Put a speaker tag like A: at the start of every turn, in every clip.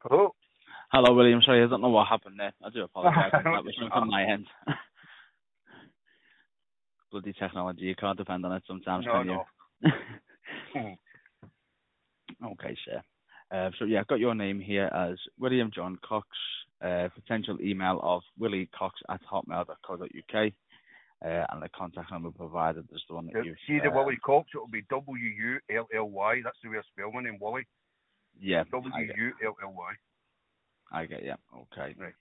A: Hello?
B: Hello, William. Sorry, I don't know what happened there. I do apologise. That was something on my end. Bloody technology. You can't depend on it sometimes, can you?
A: No.
B: Okay, sir. So, yeah, I've got your name here as William John Cox, potential email of williecox@hotmail.co.uk, and the contact number provided is the one that you...
A: See the Willie Cox, it'll be W-U-L-L-Y. That's the way I spell my name, Willie.
B: Yeah.
A: W-U-L-L-Y.
B: I get you. Okay.
A: Right.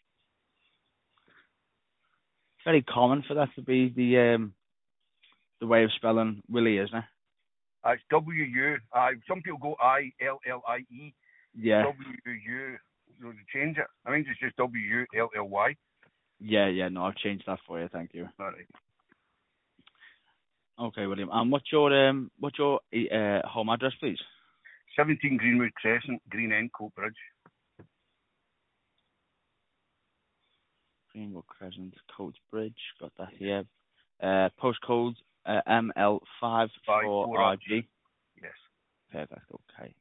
B: Very common for that to be the way of spelling Willie, isn't it?
A: It's W-U. Some people go I-L-L-I-E.
B: Yeah.
A: W-U. You change it. I think it's just W-U-L-L-Y.
B: Yeah. No, I've changed that for you. Thank you.
A: All right.
B: Okay, William. And what's your home address, please?
A: 17 Greenwood Crescent, Green End, Coatbridge.
B: Greenwood Crescent, Coatbridge. Got that here. Postcode ML54RG.
A: Yes.
B: Perfect. Okay.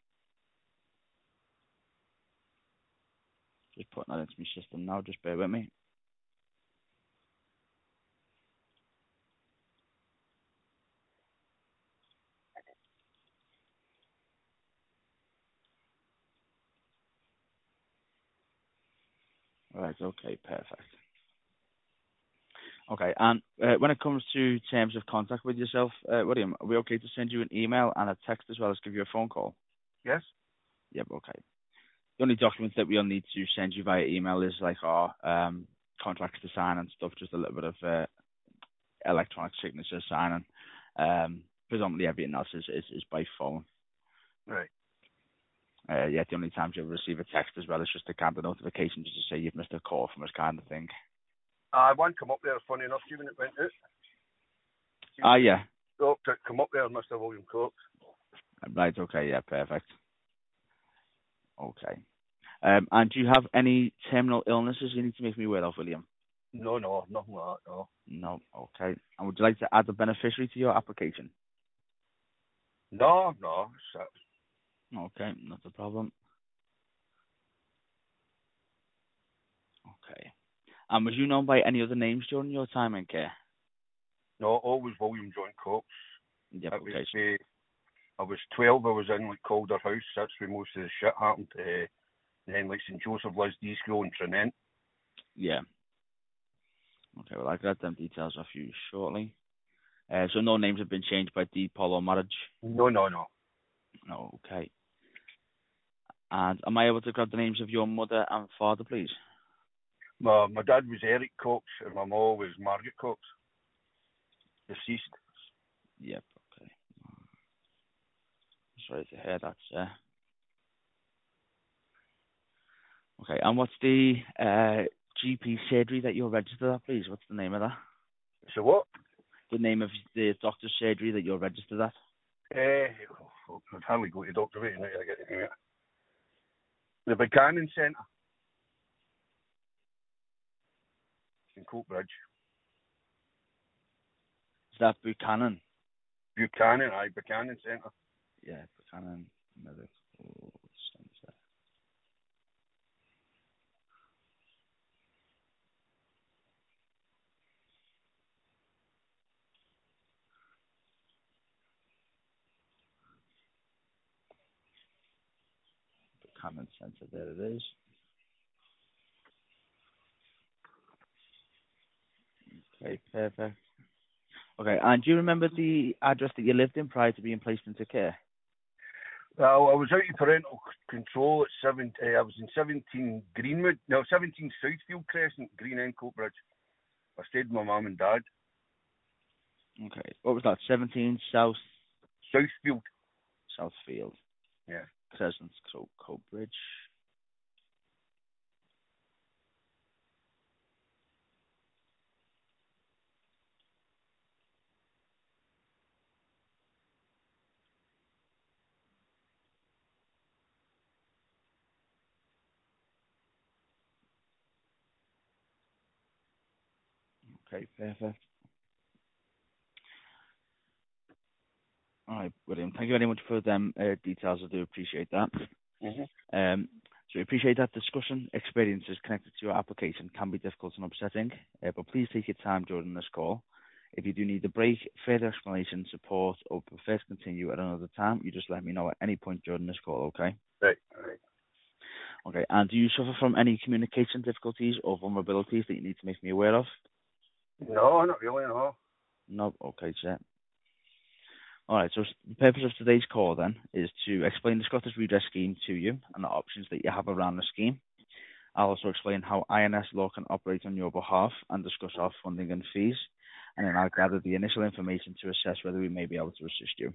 B: Just putting that into my system now. Just bear with me. Right. Okay. Perfect. Okay. And when it comes to terms of contact with yourself, William, are we okay to send you an email and a text as well as give you a phone call?
A: Yes.
B: Yep. Okay. The only documents that we'll need to send you via email is like our contracts to sign and stuff, just a little bit of electronic signature signing. Predominantly everything else is by phone.
A: Right.
B: Yeah, the only times you'll receive a text as well is just a kind of notification just to say you've missed a call from us kind of thing.
A: One come up there, funny enough, even it went out.
B: Yeah.
A: Oh, come up there, Mr. William Cox.
B: Right, okay, yeah, perfect. Okay. And do you have any terminal illnesses you need to make me aware of, William?
A: No, nothing like that, no.
B: No, okay. And would you like to add the beneficiary to your application?
A: No, it's
B: Okay, not a problem. Okay. And was you known by any other names during your time in care?
A: No, always William John Cox.
B: Yep, okay.
A: I was 12, I was in like Calder House, that's where most of the shit happened. And then like St Joseph Lisdee School in Trinent.
B: Yeah. Okay, well, I'll get them details off you shortly. So no names have been changed by deed, poll, or marriage?
A: No.
B: No, okay. And am I able to grab the names of your mother and father, please?
A: My dad was Eric Cox and my mom was Margaret Cox. Deceased.
B: Yep, okay. Sorry to hear that, sir. Okay, and what's the GP surgery that you're registered at, please? What's the name of that?
A: So what?
B: The name of the doctor's surgery that you're registered at?
A: I'd hardly go to Dr. Wait, I get it. The Buchanan Centre. In Coatbridge.
B: Is that Buchanan?
A: Buchanan Centre.
B: Yeah, Buchanan Medical Centre. Buchanan Centre, there it is. Okay, perfect. Okay, and do you remember the address that you lived in prior to being placed into care?
A: Well, I was out of parental control at I was in 17 Southfield Crescent, Green End, Coatbridge. I stayed with my mum and dad.
B: Okay, what was that? 17
A: Southfield.
B: Southfield.
A: Yeah.
B: Crescent, Coatbridge. Okay, perfect. All right, William. Thank you very much for them details. I do appreciate that.
A: Mm-hmm.
B: So we appreciate that discussion. Experiences connected to your application can be difficult and upsetting, but please take your time during this call. If you do need a break, further explanation, support, or prefer to continue at another time, you just let me know at any point during this call, okay?
A: Right, right.
B: Okay, and do you suffer from any communication difficulties or vulnerabilities that you need to make me aware of?
A: No, not really, no.
B: No, okay, sir. All right, so the purpose of today's call then is to explain the Scottish Redress Scheme to you and the options that you have around the scheme. I'll also explain how INS law can operate on your behalf and discuss our funding and fees, and then I'll gather the initial information to assess whether we may be able to assist you.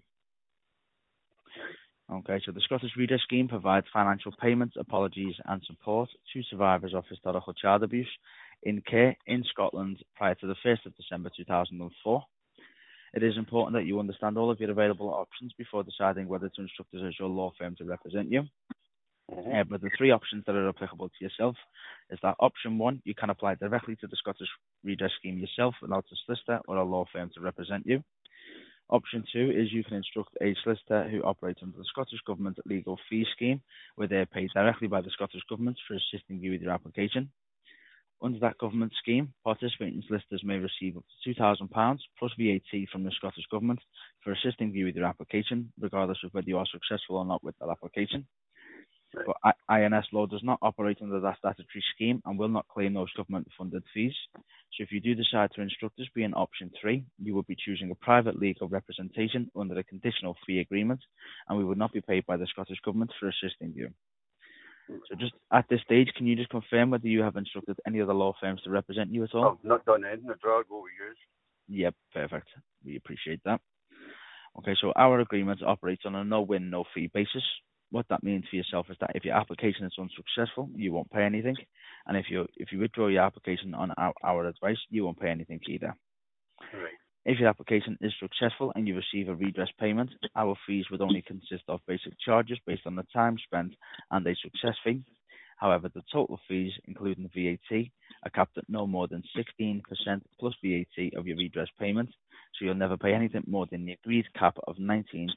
B: Okay, so the Scottish Redress Scheme provides financial payments, apologies and support to survivors of historical child abuse in care in Scotland prior to the 1st of December 2004. It is important that you understand all of your available options before deciding whether to instruct us as your law firm to represent you. But the three options that are applicable to yourself is that option one, you can apply directly to the Scottish Redress Scheme yourself without a solicitor or a law firm to represent you. Option two is you can instruct a solicitor who operates under the Scottish Government Legal Fee Scheme, where they're paid directly by the Scottish Government for assisting you with your application. Under that government scheme, participating solicitors may receive up to £2,000 plus VAT from the Scottish Government for assisting you with your application, regardless of whether you are successful or not with that application. But INS law does not operate under that statutory scheme and will not claim those government-funded fees. So if you do decide to instruct us, be in option 3, you will be choosing a private legal representation under a conditional fee agreement, and we would not be paid by the Scottish Government for assisting you. So just at this stage, can you just confirm whether you have instructed any other law firms to represent you at all?
A: I've not done anything. I'd rather go with yours.
B: Yep, perfect. We appreciate that. Okay, so our agreement operates on a no-win, no-fee basis. What that means for yourself is that if your application is unsuccessful, you won't pay anything, and if you withdraw your application on our advice, you won't pay anything either.
A: Right.
B: If your application is successful and you receive a redress payment, our fees would only consist of basic charges based on the time spent and a success fee. However, the total fees, including VAT, are capped at no more than 16% plus VAT of your redress payment, so you'll never pay anything more than the agreed cap of 19.2%.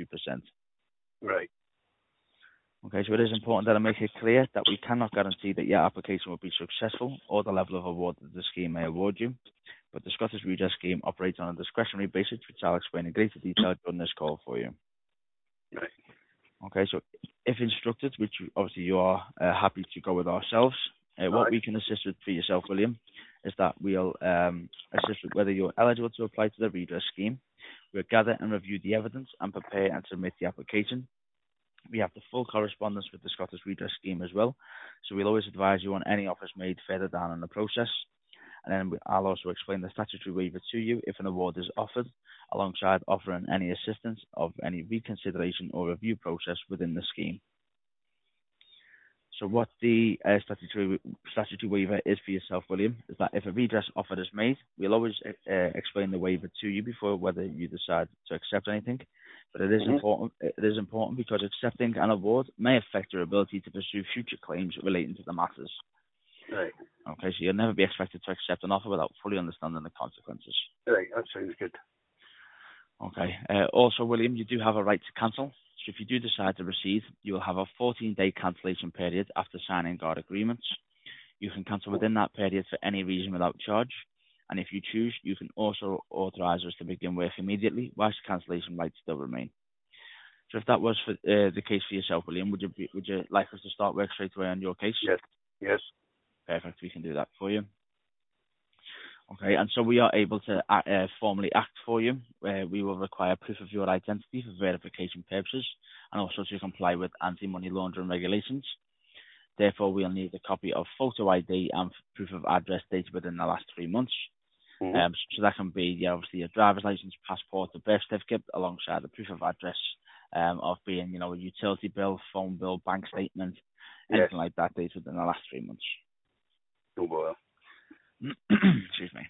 A: Right.
B: Okay, so it is important that I make it clear that we cannot guarantee that your application will be successful or the level of award that the scheme may award you, but the Scottish Redress Scheme operates on a discretionary basis, which I'll explain in greater detail during this call for you.
A: Right.
B: Okay, so if instructed, which obviously you are happy to go with ourselves, what we can assist with for yourself, William, is that we'll assist with whether you're eligible to apply to the Redress Scheme. We'll gather and review the evidence and prepare and submit the application. We have the full correspondence with the Scottish Redress Scheme as well, so we'll always advise you on any offers made further down in the process. And then I'll also explain the statutory waiver to you if an award is offered, alongside offering any assistance of any reconsideration or review process within the scheme. So what the statutory waiver is for yourself, William, is that if a redress offer is made, we'll always explain the waiver to you before whether you decide to accept anything. But it is important. It is important because accepting an award may affect your ability to pursue future claims relating to the matters.
A: Right.
B: Okay, so you'll never be expected to accept an offer without fully understanding the consequences.
A: Right, that sounds good.
B: Okay. Also, William, you do have a right to cancel. So if you do decide to proceed, you will have a 14-day cancellation period after signing our agreements. You can cancel within that period for any reason without charge. And if you choose, you can also authorise us to begin work immediately whilst the cancellation rights still remain. So if that was for, the case for yourself, William, would you like us to start work straight away on your case?
A: Yes. Yes.
B: Perfect, we can do that for you. Okay, and so we are able to formally act for you. We will require proof of your identity for verification purposes and also to comply with anti-money laundering regulations. Therefore, we'll need a copy of photo ID and proof of address dated within the last 3 months. So that can be obviously your driver's license, passport, or birth certificate, alongside the proof of address of being, a utility bill, phone bill, bank statement, anything like that dated within the last 3 months.
A: No bother.
B: Excuse me.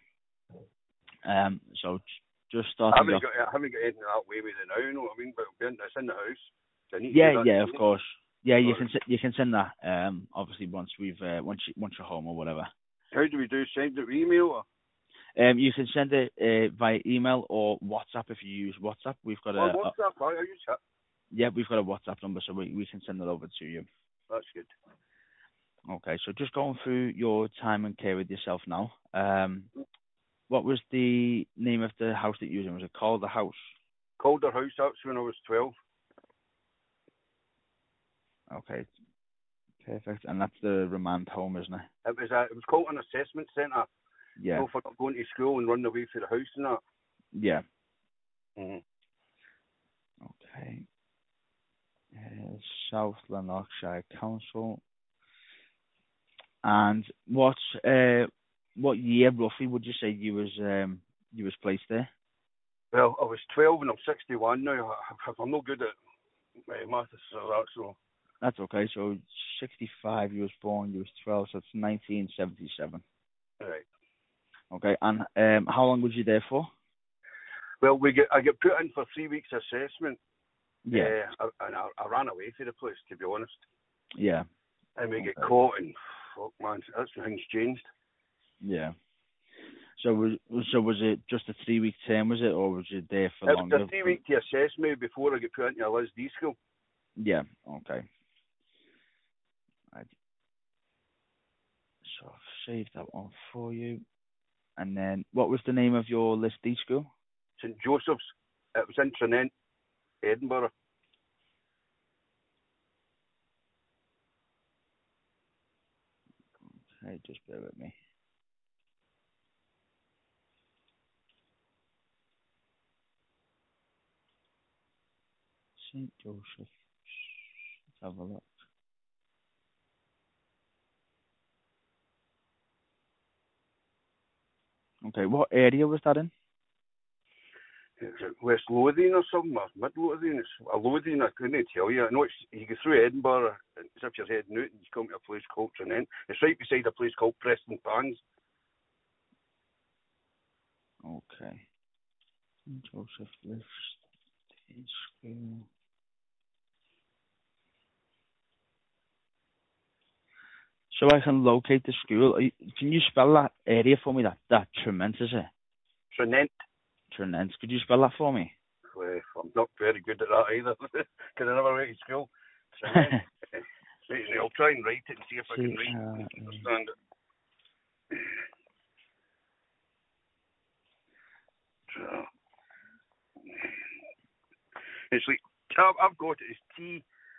B: So just starting off.
A: I haven't got anything that way with it now, you know what I mean? But it's in the house. So
B: Yeah, of course. Yeah, you can send that. Obviously once you're home or whatever.
A: How do we do? Send it email or?
B: You can send it via email or WhatsApp if you use WhatsApp. We've got
A: WhatsApp. I use that.
B: Yeah, we've got a WhatsApp number, so we can send it over to you.
A: That's good.
B: Okay, so just going through your time in care with yourself now. What was the name of the house that you were in? Was it called the house?
A: Calder House, that's when I was 12.
B: Okay, perfect. And that's the remand home, isn't it?
A: It was called an assessment centre.
B: Yeah.
A: You know, for not going to school and running away from the house and that.
B: Yeah.
A: Mm-hmm.
B: Okay. South Lanarkshire Council. And what year roughly would you say you was placed there?
A: Well, I was 12 and I'm 61 now. I'm not good at maths or that, so.
B: That's okay. So 65, you was born. You was 12, so it's 1977.
A: Right.
B: Okay. And how long was you there for?
A: Well, I get put in for 3 weeks assessment.
B: Yeah.
A: And I ran away from the place, to be honest.
B: Yeah.
A: And we get caught, and fuck, man, that's when things changed.
B: Yeah. So was it just a 3-week term, was it, or was you there for longer?
A: It was a 3 week to assess me before I get put into a LSD school.
B: Yeah. Okay. Right. So I've saved that one for you. And then, what was the name of your LSD school?
A: St Joseph's. It was in Trinent, Edinburgh.
B: Okay, just bear with me. St. Joseph. Let's have a look. Okay, what area was that in?
A: West Lothian or something, or Mid Lothian. It's a Lothian, I couldn't tell you. I know you go through Edinburgh, as if you're heading out, and you come to a place called Trinent. It's right beside a place called Preston Pans.
B: Okay. St. Joseph Lift School. So I can locate the school. Can you spell that area for me? That Trement, is it?
A: Trinent.
B: Trinent. Could you spell that for me?
A: I'm not very good at that either, because I never went to school. Trinent. I'll try and write it and see if I can read it and understand it. It's like, I've got it as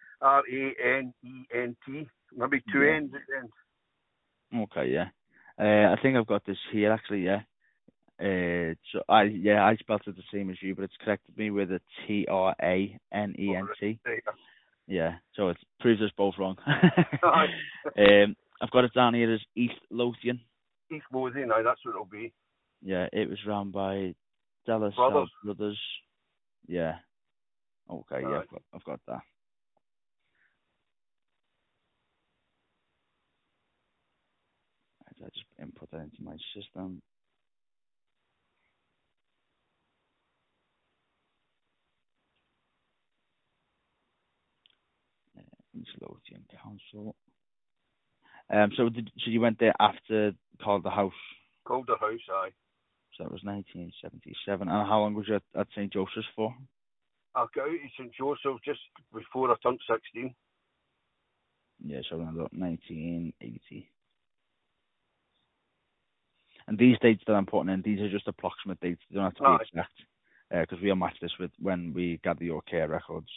A: Tranent, maybe two N's at the end.
B: Okay, yeah. I think I've got this here actually, yeah. So I spelled it the same as you, but it's corrected me with a Tranent. Yeah, so it proves us both wrong. I've got it down here as East Lothian.
A: East Lothian, now that's what it'll be.
B: Yeah, it was run by Della Brothers. Yeah. Okay, yeah, I've got that. I just input that into my system. East Lothian Council. So you went there after Calder House?
A: Calder House, aye.
B: So that was 1977. And how long was you at St. Joseph's for?
A: I got out of St Joseph just before I turned 16.
B: Yeah, so around about 1980. And these dates that I'm putting in, these are just approximate dates. They don't have to be exact, because we'll match this with when we gather your care records.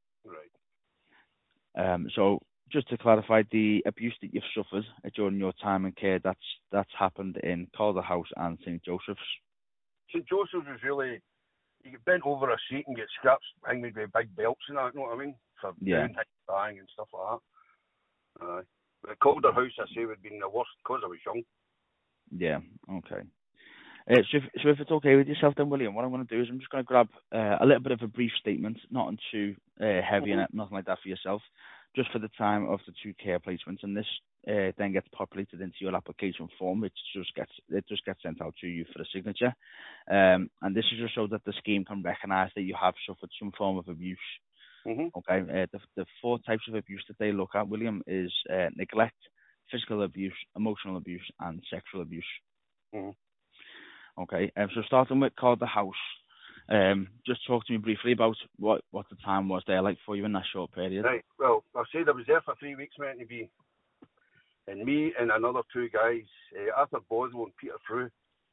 A: Right.
B: So just to clarify, the abuse that you've suffered during your time in care, that's happened in Calder House and St. Joseph's.
A: St Joseph's was really, you get bent over a seat and get scraps hanging with big belts and that, you know what I mean? For doing bang and stuff like that. Aye. But Calder House, I say, would have been the worst because I was young.
B: Yeah, okay. So if it's okay with yourself then, William, what I'm going to do is I'm just going to grab a little bit of a brief statement, not too heavy in it, nothing like that for yourself, just for the time of the 2 care placements, and this then gets populated into your application form, which just gets sent out to you for the signature. And this is just so that the scheme can recognise that you have suffered some form of abuse.
A: Mm-hmm.
B: Okay, the 4 types of abuse that they look at, William, is neglect, physical abuse, emotional abuse, and sexual abuse.
A: Mm-hmm.
B: Okay, so starting with Calder House, just talk to me briefly about what the time was there like for you in that short period.
A: Right, well, I said I was there for 3 weeks, meant to be. and me and another two guys, Arthur Boswell and Peter Frew,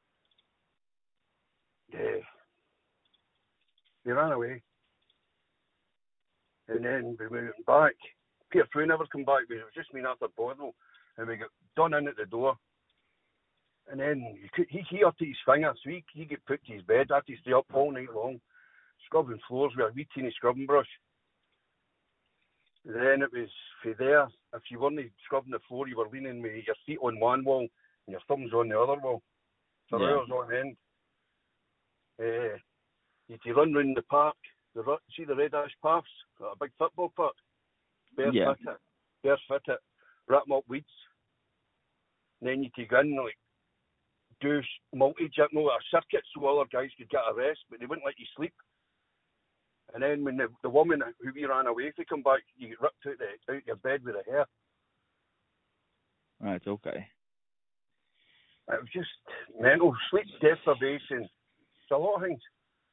A: they ran away. And then we went back. Peter Frew never come back, but it was just me and Arthur Boswell, and we got done in at the door. And then he hurt his finger, so he get put to his bed. I had to stay up all night long, scrubbing floors with a wee teeny scrubbing brush. Then it was for there. If you weren't scrubbing the floor, you were leaning with your feet on one wall and your thumbs on the other wall for hours on end. You had to run round the park. See the Red Ash Paths, a big football park. Barefoot it, wrap them up weeds. And then you could go in, like, do multi-jump, a circuit so other guys could get a rest, but they wouldn't let you sleep. And then when the woman who we ran away, if they come back, you get ripped out your bed with her hair.
B: Right, okay.
A: It was just mental, sleep deprivation. It's a lot of things.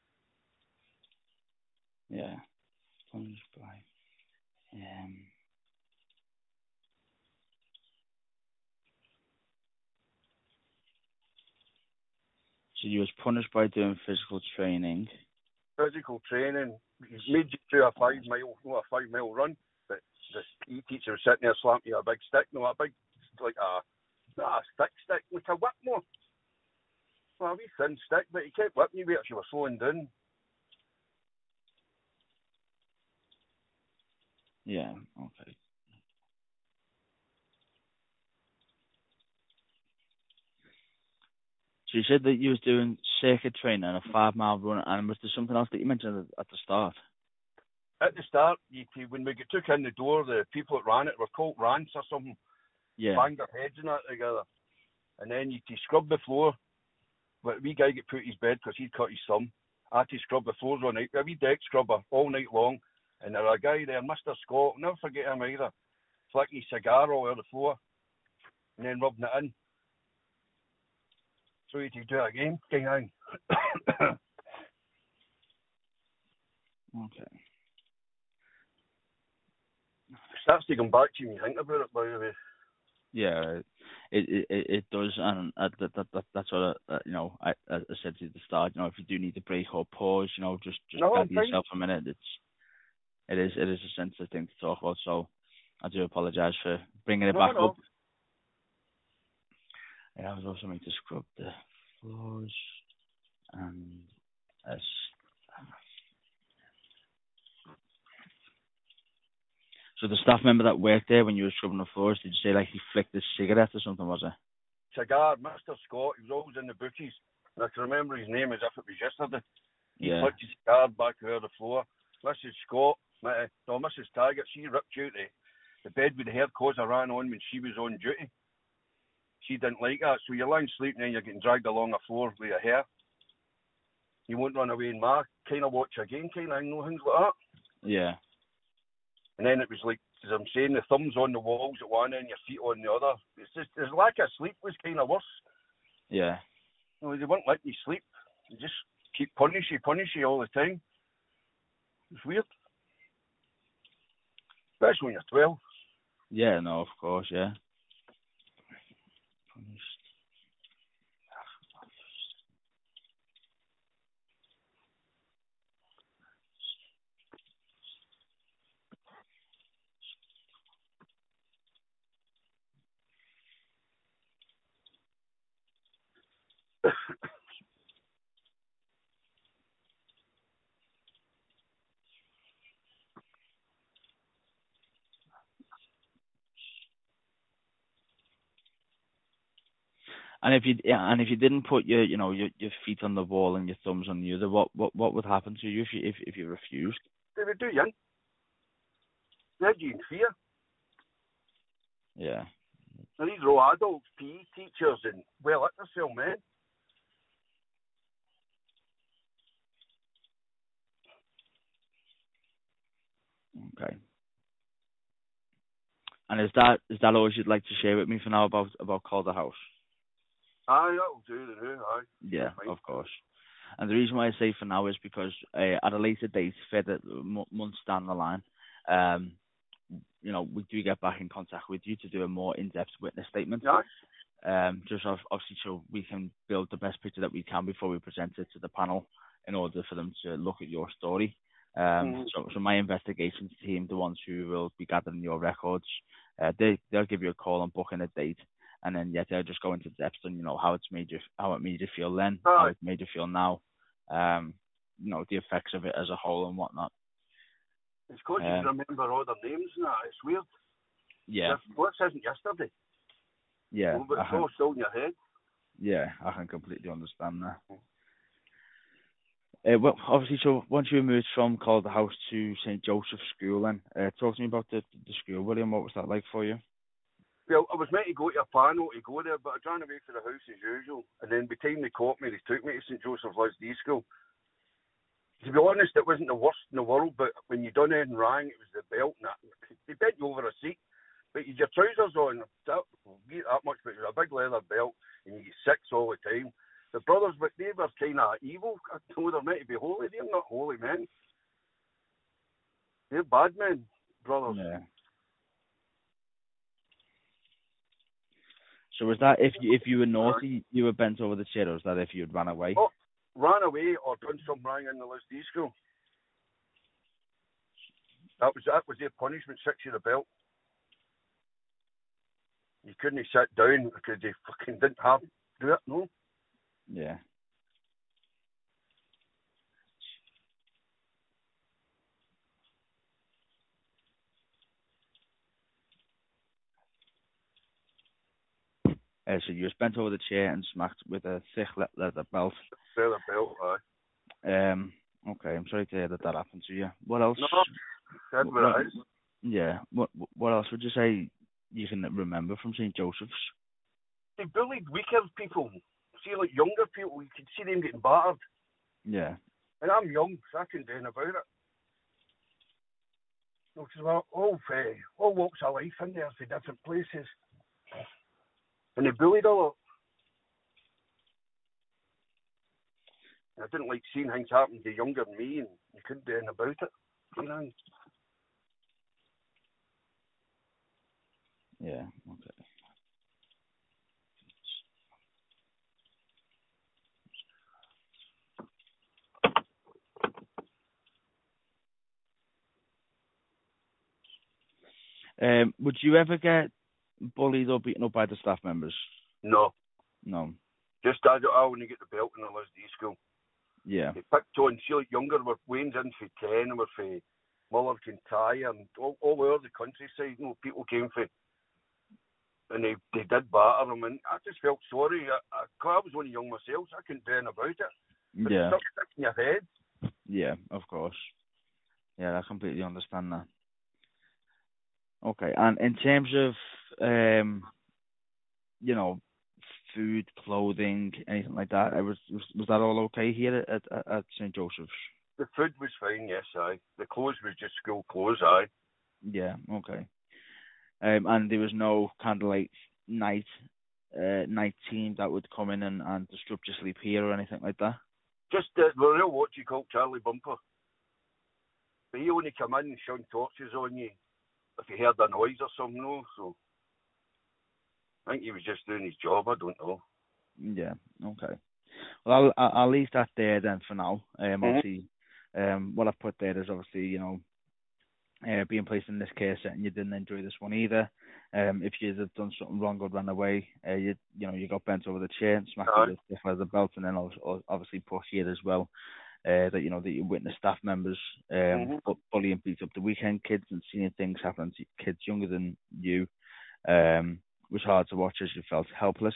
B: Yeah. Punished by. So you was punished by doing physical training.
A: Physical training. He made you do a 5 mile run, but the PE teacher was sitting there slapping you a big stick, a big, like a stick, like a whip more. Well, a wee thin stick, but he kept whipping you with it if you were slowing down.
B: Yeah, okay. So you said that you was doing circuit training and a 5 mile run, and was there something else that you mentioned at the start?
A: At the start, when we got took in the door, the people that ran it were called rants or something.
B: Yeah.
A: Banged their heads and that together. And then you scrub the floor. But a wee guy get put his bed because he'd cut his thumb. I had to scrub the floors all night. A wee deck scrubber all night long. And there was a guy there, Mr. Scott, I'll never forget him either, flicking his cigar all over the floor and then rubbing it in. So you had to do it again, kind of thing.
B: Okay.
A: It starts to come back to you when you think about it, by the way.
B: Yeah, it does, and that's what I said to you at the start. If you do need to break or pause, just gather yourself a minute. It is a sensitive thing to talk about, so I do apologise for bringing it back up. Yeah, I was also meant to scrub the floors and So the staff member that worked there when you were scrubbing the floors, did you say like he flicked his cigarette or something, was it?
A: Cigar, Mr. Scott, he was always in the bookies. And I can remember his name as if it was yesterday. He flicked his cigar back over the floor. Mrs. Scott, Mrs. Taggart, she ripped out the bed with the hair cause I ran on when she was on duty. She didn't like that. So you're lying sleeping and then you're getting dragged along the floor with your hair. You won't run away and kind of watch again, kind of thing, things like that.
B: Yeah.
A: And then it was like, as I'm saying, the thumbs on the walls at one end, your feet on the other. It's just, his lack of sleep was kind of worse.
B: Yeah.
A: They wouldn't let you sleep. They just keep punish you all the time. It's weird. Especially when you're 12.
B: Yeah, no, of course, yeah. Punished. And if you didn't put your feet on the wall and your thumbs on the other, what would happen to you if you refused?
A: They would do you in. They had you in fear.
B: Yeah.
A: Now these are all adults, PE teachers, and well at themselves, man.
B: Okay. And is that all you'd like to share with me for now about Calder House?
A: Aye, that'll do, aye.
B: Yeah, of course. And the reason why I say for now is because at a later date, further months down the line, we do get back in contact with you to do a more in-depth witness statement.
A: Yeah.
B: Just obviously so we can build the best picture that we can before we present it to the panel in order for them to look at your story. So my investigations team, the ones who will be gathering your records, they'll give you a call and book in a date, and then they'll just go into depth on how it made you feel then, how it made you feel now, the effects of it as a whole and whatnot.
A: It's because you can remember all their names and that. It's weird.
B: Yeah.
A: What isn't yesterday?
B: Yeah.
A: Well, but it's all still in your head.
B: Yeah, I can completely understand that. Well, obviously, so once you moved from Calder House to St. Joseph's School, then talk to me about the school, William. What was that like for you?
A: Well, I was meant to go to a panel to go there, but I ran away from the house as usual. And then by the time they caught me, they took me to St. Joseph's Lisdee School. To be honest, it wasn't the worst in the world, but when you done anything wrong, it was the belt and that. They bent you over a seat, but you had your trousers on. That much, but it was a big leather belt, and you get sick all the time. The brothers, but they were kind of evil. I know they're meant to be holy. They're not holy men. They're bad men, brothers.
B: Yeah. So was that if you were naughty, you were bent over the chair, or was that if you had run away?
A: Oh, ran away or done something wrong in the Lisdee School. That was their punishment, 6 year the belt. You couldn't sit down because they fucking didn't have to do it, no?
B: Yeah. So you were bent over the chair and smacked with a thick leather belt.
A: Leather belt, aye.
B: Okay, I'm sorry to hear that happened to you. What else?
A: No, that's what it is.
B: Yeah. What else would you say you can remember from St. Joseph's?
A: They bullied weaker people. See, like younger people, you could see them getting battered.
B: Yeah.
A: And I'm young, so I couldn't do anything about it. Because all walks of life in there for different places. And they bullied a lot. And I didn't like seeing things happen to younger than me, and you couldn't do anything about it.
B: Yeah, okay. Would you ever get bullied or beaten up by the staff members?
A: No.
B: No.
A: Just I only get the belt in the Lisdee School.
B: Yeah.
A: They picked on, see, like younger were Wayne's in for 10, were for Muller, Kintyre, and all over the countryside. People came for, and they did batter them, and I just felt sorry. I was only young myself, so I couldn't do anything about it. But
B: Yeah.
A: it's stuck in your head.
B: Yeah, of course. Yeah, I completely understand that. Okay, and in terms of, food, clothing, anything like that, was that all okay here at St. Joseph's?
A: The food was fine, yes, aye. The clothes was just school clothes, aye.
B: Yeah, okay. And there was no candlelight night team that would come in and disrupt your sleep here or anything like that?
A: Just the real what you call Charlie Bumper. But he only come in and shone torches on you if he heard a noise or something, no? So I think he was just doing his job, I don't know.
B: Yeah, okay. Well, I'll leave that there then for now. Obviously, what I've put there is obviously, being placed in this care setting, you didn't enjoy this one either. If you had done something wrong or ran away, you got bent over the chair and smacked with the belt, and then obviously put here as well. That you witnessed staff members bully and beat up the weekend kids, and seeing things happen to kids younger than you was hard to watch as you felt helpless.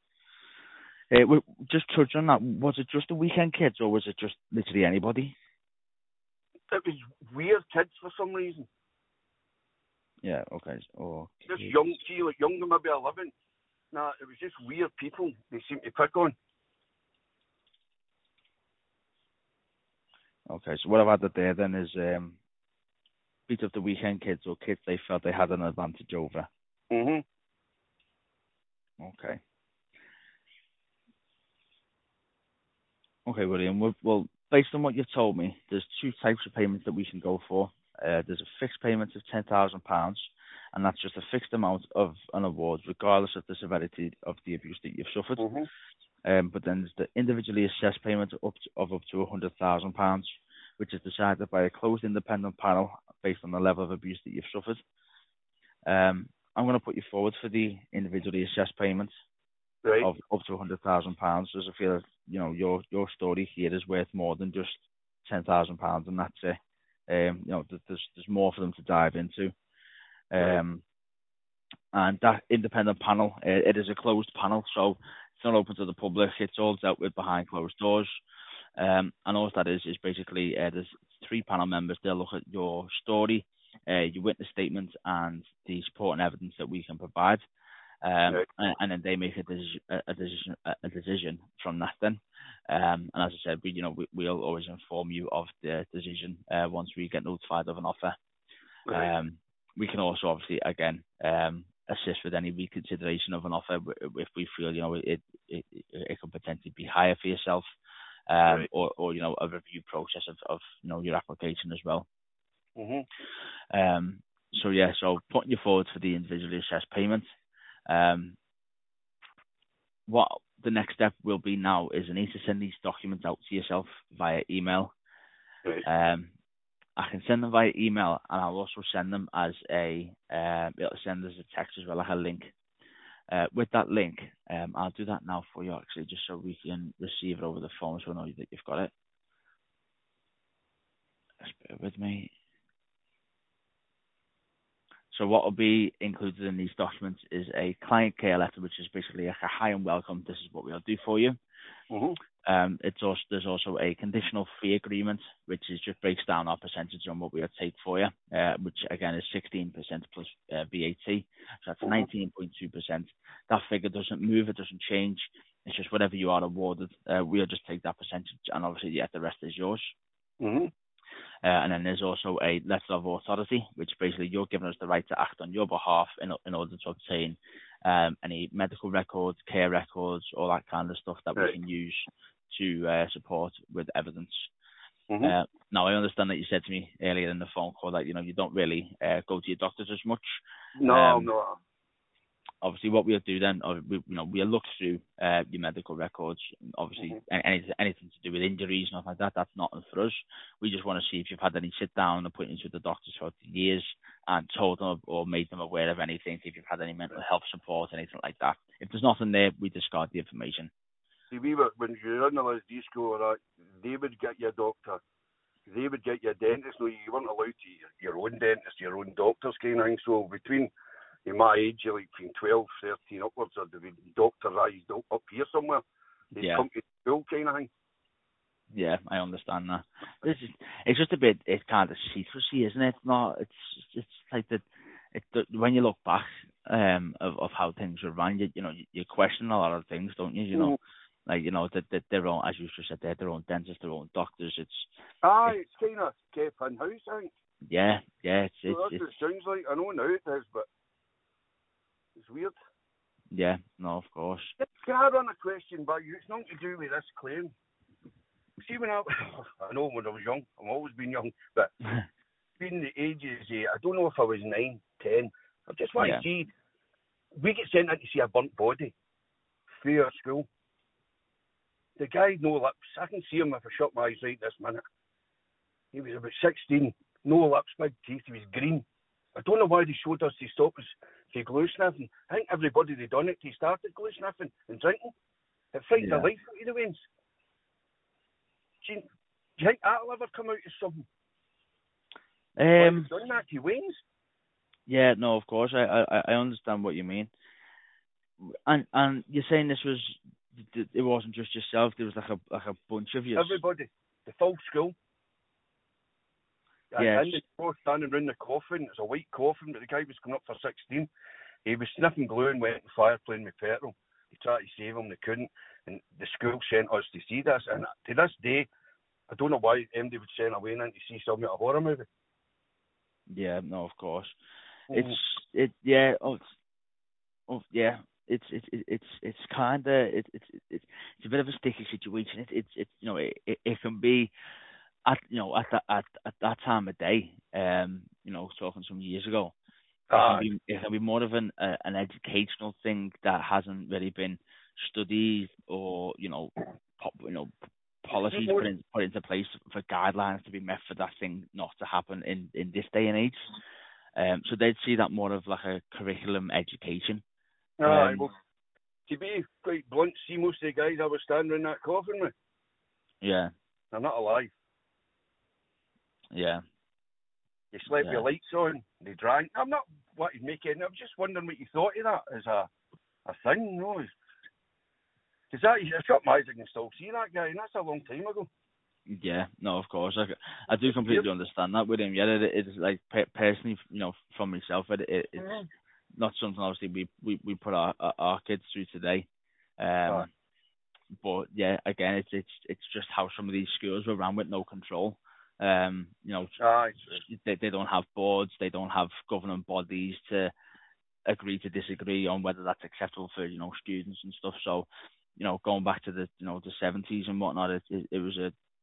B: Just touch on that. Was it just the weekend kids, or was it just literally anybody?
A: It was weird kids for some reason.
B: Yeah, okay.
A: Just young, see, like younger, maybe 11. Nah, it was just weird people they seemed to pick on.
B: Okay, so what I've added there then is beat up the weekend kids, or kids they felt they had an advantage over.
A: Okay.
B: Okay, William. Well, based on what you've told me, there's two types of payments that we can go for. there's a fixed payment of £10,000, and that's just a fixed amount of an award, regardless of the severity of the abuse that you've suffered. But then there's the individually assessed payment of up to £100,000, which is decided by a closed independent panel based on the level of abuse that you've suffered. I'm going to put you forward for the individually assessed payment of up to £100,000, as I feel, you know, your story here is worth more than just £10,000, and that's it. You know, there's more for them to dive into. And that independent panel, it is a closed panel, so it's not open to the public. It's all dealt with behind closed doors. And all that is basically there's 3 panel members. They'll look at your story, your witness statement, and the support and evidence that we can provide. And then they make a decision from that. Then, and as I said, we'll always inform you of the decision once we get notified of an offer. We can also obviously again assist with any reconsideration of an offer if we feel it could potentially be higher for yourself, or a review process of your application as well. So putting you forward for the individually assessed payment. What the next step will be now is I need to send these documents out to yourself via email. I can send them via email, and I'll also send them as it'll send as a text as well, like a link. With that link, I'll do that now for you actually, just so we can receive it over the phone, so I know that you've got it. Just bear with me. So what will be included in these documents is a client care letter, which is basically like a hi and welcome. This is what we'll do for you. There's also a conditional fee agreement, which just breaks down our percentage on what we'll take for you, which again is 16% plus VAT. So that's 19.2%. That figure doesn't move, it doesn't change. It's just whatever you are awarded, we'll just take that percentage, and obviously the rest is yours. And then there's also a letter of authority, which basically you're giving us the right to act on your behalf in order to obtain any medical records, care records, all that kind of stuff that we can use to support with evidence. Now, I understand that you said to me earlier in the phone call that you don't really go to your doctors as much.
A: No.
B: Obviously, what we'll do then, we'll look through your medical records. Obviously, anything to do with injuries and stuff like that, that's nothing for us. We just want to see if you've had any sit down appointments with the doctors throughout the years and told them or made them aware of anything, if you've had any mental health support, anything like that. If there's nothing there, we discard the information.
A: See, when you're in the LSD school, they would get your doctor, they would get your dentist. No, you weren't allowed to your own dentist, your own doctors kind of thing. So between my age, you're like between 12, 13 upwards, or the doctors up here somewhere. They come to school kind of thing.
B: Yeah, I understand that. It's just a bit, it's kind of secrecy, isn't it? It's like that. When you look back of how things were run, you question a lot of things, don't you? Like that their own, as you just said, they're their own dentists, their own doctors. It's
A: kind of kept in house, I think.
B: Yeah.
A: That's what it sounds like. I know now it is, but it's weird.
B: Yeah, no, of course.
A: Can I run a question by you? It's nothing to do with this claim. See, I know when I was young, I've always been young, but between the ages, I don't know if I was 9, 10. I just want to see, we get sent in to see a burnt body through our school. The guy had no lips. I can see him if I shut my eyes right this minute. He was about 16, no lips, big teeth, he was green. I don't know why they showed us to stop us from glue sniffing. I think everybody they done it, they started glue sniffing and drinking. It frightened the life out of the Waynes. Do you think that'll ever come out as something? Done that to Waynes?
B: Yeah, no, of course. I understand what you mean. And you're saying this was, it wasn't just yourself, there was like a bunch of you.
A: Everybody. The full school.
B: Yeah.
A: And they were standing around the coffin. It's a white coffin, but the guy was coming up for 16. He was sniffing glue and went in the fire playing with petrol. They tried to save him, they couldn't. And the school sent us to see this. And to this day, I don't know why MD would send a Wayne in to see some of a horror movie.
B: Yeah, no, of course. It's kind of it's a bit of a sticky situation. It can be. at that time of day, talking some years ago, it can be more of an educational thing that hasn't really been studied, or policies put into place for guidelines to be met for that thing not to happen in this day and age. So they'd see that more of like a curriculum education.
A: Well, to be quite blunt, see most of the guys I was standing in that coffin with.
B: Yeah.
A: They're not alive.
B: Yeah.
A: They slept with lights on. They drank. I'm not wanting to make it. I'm just wondering what you thought of that as a thing, you know. Because it's up my eyes, I can still see that guy, and that's a long time ago.
B: Yeah, no, of course. I do completely understand that with him. Yeah, it's like personally, from myself, it's not something obviously we put our kids through today. But yeah, again, it's just how some of these schools were run with no control. They don't have boards, they don't have governing bodies to agree to disagree on whether that's acceptable for students and stuff. So going back to the the 70s and whatnot, it was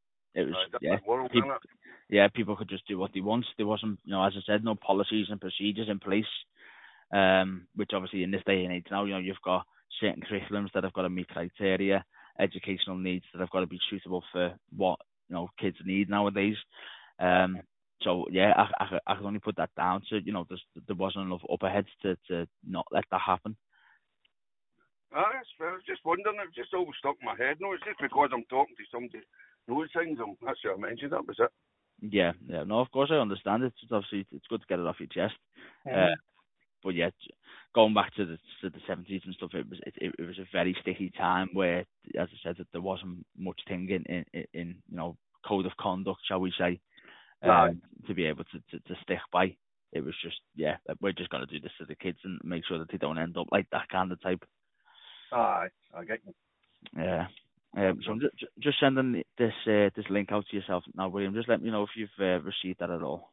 B: people could just do what they want. There wasn't, as I said, no policies and procedures in place, which obviously in this day and age now, you've got certain curriculums that have got to meet criteria, educational needs that have got to be suitable for what kids need nowadays. So yeah, I can only put that down to there wasn't enough upper heads to not let that happen.
A: I was just wondering. It just always stuck in my head. No, it's just because I'm talking to somebody who knows things. That's why I mentioned that. Was it?
B: Yeah. No, of course I understand. It's obviously it's good to get it off your chest. But yeah, going back to the 70s and stuff, it was a very sticky time where, as I said, that there wasn't much thing in code of conduct, shall we say, to be able to stick by. It was just, we're just going to do this to the kids and make sure that they don't end up like that kind of type.
A: I get you.
B: Yeah. So I'm just sending this link out to yourself now, William. Just let me know if you've received that at all.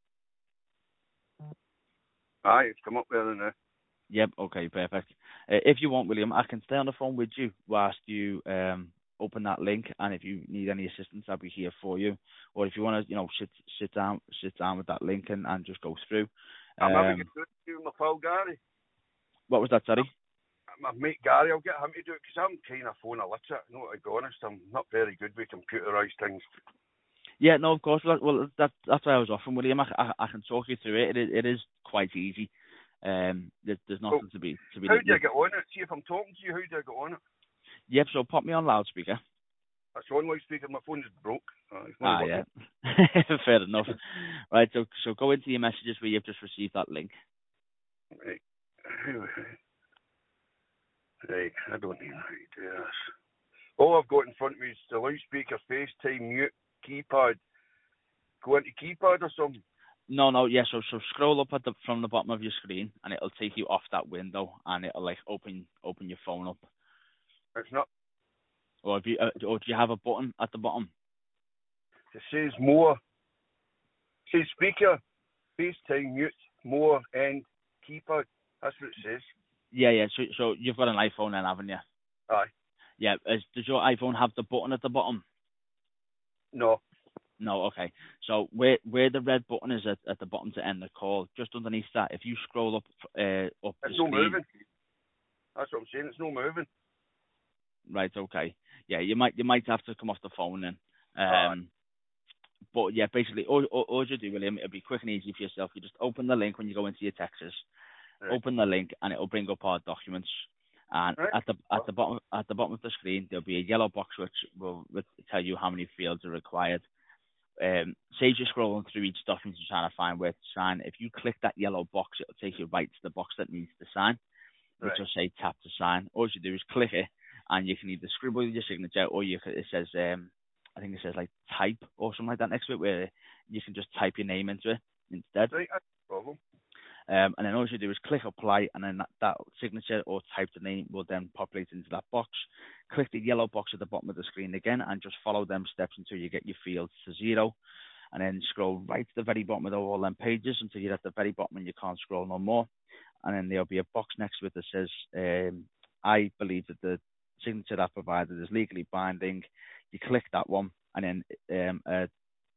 A: It's come up there now.
B: Yep. Okay. Perfect. If you want, William, I can stay on the phone with you whilst you open that link, and if you need any assistance, I'll be here for you. Or if you want to, sit down with that link and just go through.
A: I'm having to do it with my pal Gary.
B: What was that, sorry?
A: My mate Gary, I'll get him to do it because I'm kind of phone illiterate. To be honest, I'm not very good with computerised things. Yeah,
B: no, of course. Well, that's why I was offering, William. I can talk you through it. It is quite easy. There's nothing to be.
A: How do I get on it? See, if I'm talking to you, how do I get on it?
B: Yep. So pop me on loudspeaker.
A: That's on loudspeaker. My phone is broke.
B: Yeah. Fair enough. Right. So go into your messages where you've just received that link.
A: Right. I don't know how to do this. All I've got in front of me is the loudspeaker, FaceTime, mute, keypad. Go into keypad or something?
B: No, yeah. So scroll up from the bottom of your screen, and it'll take you off that window, and it'll like open your phone up.
A: It's not.
B: Or do you have a button at the bottom?
A: It says more. It says speaker, FaceTime, mute, more, and keypad. That's what it says.
B: Yeah. So you've got an iPhone then, haven't you?
A: Aye.
B: Yeah. Does your iPhone have the button at the bottom?
A: No.
B: No, okay. So where the red button is at the bottom to end the call, just underneath that, if you scroll up the
A: it's
B: screen.
A: No moving. That's what I'm saying. It's no moving.
B: Right. Okay. Yeah. You might have to come off the phone then. But yeah, basically, all you do, William, it'll be quick and easy for yourself. You just open the link when you go into your texts. Right. Open the link, and it'll bring up our documents. And right. at the bottom of the screen, there'll be a yellow box which will tell you how many fields are required. Say you're scrolling through each document you're trying to find where to sign. If you click that yellow box, it'll take you right to the box that needs to sign, which will say tap to sign. All you do is click it, and you can either scribble your signature, or it says I think it says like type or something like that next to it, where you can just type your name into it instead.
A: Right, no problem.
B: And then all you do is click apply, and then that signature or typed name will then populate into that box. Click the yellow box at the bottom of the screen again, and just follow them steps until you get your fields to 0. And then scroll right to the very bottom of all them pages until you're at the very bottom and you can't scroll no more. And then there'll be a box next to it that says, I believe that the signature that provided is legally binding. You click that one, and then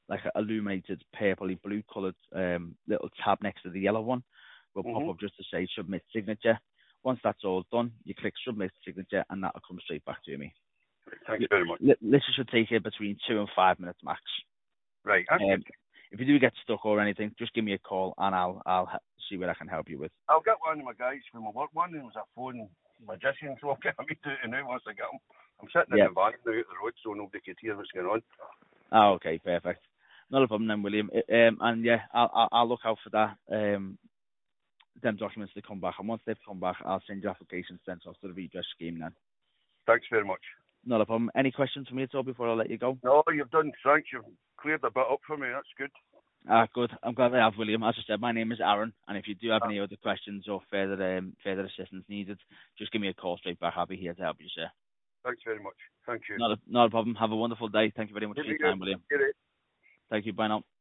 B: like an illuminated purpley blue coloured little tab next to the yellow one. Will pop up just to say submit signature. Once that's all done, you click submit signature, and that'll come straight back to me.
A: Thanks very much.
B: This should take you between 2 and 5 minutes max.
A: Right.
B: If you do get stuck or anything, just give me a call and I'll see what I can help you with.
A: I'll get one of my guys from my work. One of them was a phone magician, so I'll get him to do it now once I get him. I'm sitting in the van now at the road, so nobody could hear what's going on.
B: Oh, okay, perfect. Not a problem then, William. And yeah, I'll look out for that. Them documents to come back, and once they've come back, I'll send your application sent off to the redress scheme then.
A: Thanks very much.
B: Not a problem. Any questions for me at all before I let you go?
A: No, you've done. Thanks. You've cleared a bit up for me. That's good.
B: Good. I'm glad I have, William. As I said, my name is Aaron, and if you do have any other questions or further assistance needed, just give me a call straight back. I'll be here to help you, sir.
A: Thanks very much. Thank you.
B: Not a problem. Have a wonderful day. Thank you very much for your time, William. Thank you. Bye now.